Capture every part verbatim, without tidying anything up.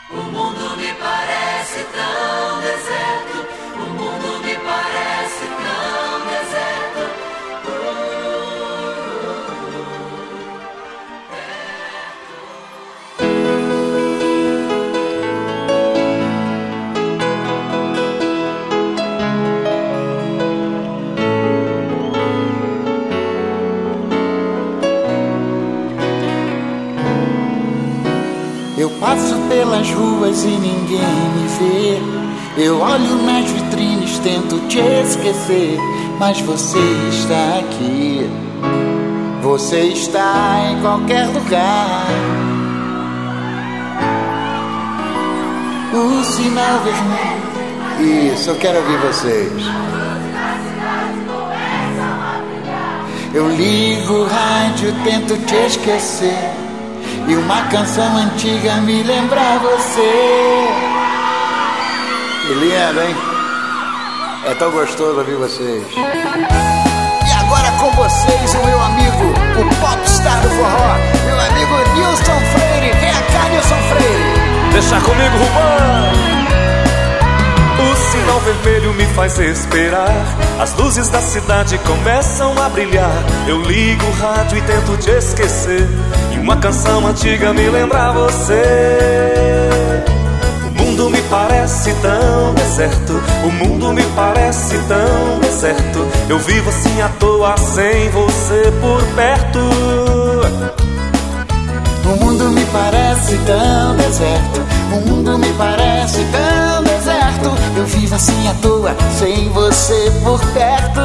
O mundo me parece tão deserto. O mundo me parece tão deserto. Eu passo pelas ruas e ninguém me vê. Eu olho nas vitrines, tento te esquecer, mas você está aqui. Você está em qualquer lugar. O sinal vermelho. Isso, eu quero ouvir vocês. Eu ligo o rádio, tento te esquecer, e uma canção antiga me lembra você. Que lindo, hein? É tão gostoso ouvir vocês. E agora com vocês o meu amigo, o popstar do forró, meu amigo Nilson Freire. Vem cá, Nilson Freire. Deixa comigo, Rubão. O sinal vermelho me faz esperar. As luzes da cidade começam a brilhar. Eu ligo o rádio e tento te esquecer, e uma canção antiga me lembra você. O mundo me parece tão deserto. O mundo me parece tão deserto. Eu vivo assim à toa, sem você por perto. O mundo me parece tão deserto. O mundo me parece tão deserto. Eu vivo assim à toa, sem você por perto.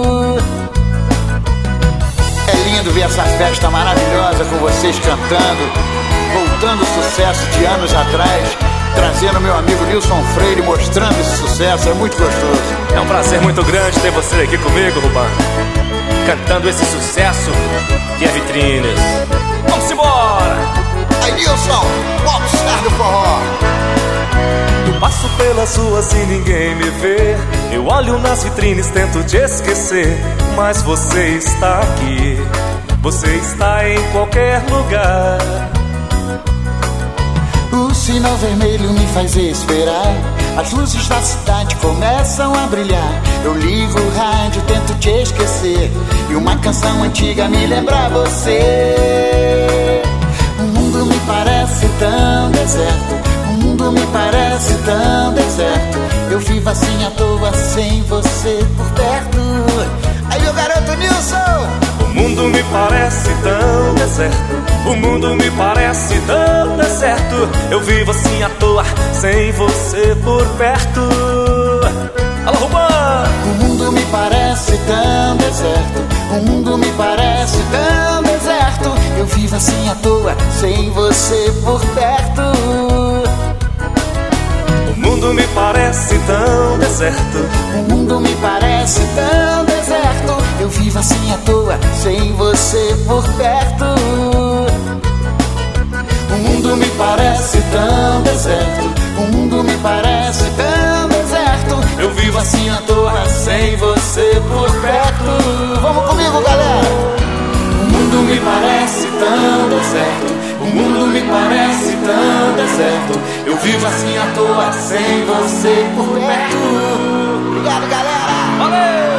É lindo ver essa festa maravilhosa com vocês cantando, voltando o sucesso de anos atrás, trazendo meu amigo Nilson Freire, mostrando esse sucesso. É muito gostoso. É um prazer muito grande ter você aqui comigo, Rubão, cantando esse sucesso que é Vitrines. Vamos embora! Aí, Nilson, popstar do forró. Eu passo pelas ruas e ninguém me vê. Eu olho nas vitrines, tento te esquecer, mas você está aqui. Você está em qualquer lugar. O sinal vermelho me faz esperar. As luzes da cidade começam a brilhar. Eu ligo o rádio, tento te esquecer, e uma canção antiga me lembra você. O mundo me parece tão deserto. O mundo me parece tão deserto. Eu vivo assim à toa, sem você por perto. Aí, meu garoto Nilson. O mundo me parece tão deserto. O mundo me parece tão deserto. Eu vivo assim à toa, sem você por perto. Alô, Rubão! O mundo me parece tão deserto. O mundo me parece tão deserto. Eu vivo assim à toa, sem você por perto. O mundo me parece tão deserto. O mundo me parece tão deserto. Eu vivo assim à toa, sem você por perto. O mundo me parece tão deserto. O mundo me parece tão deserto. Eu vivo assim à toa, sem você por perto. Vamos comigo, galera! O mundo me parece tão deserto. O mundo me parece tão deserto. Eu vivo assim à toa, sem você por perto. Obrigado, galera! Valeu!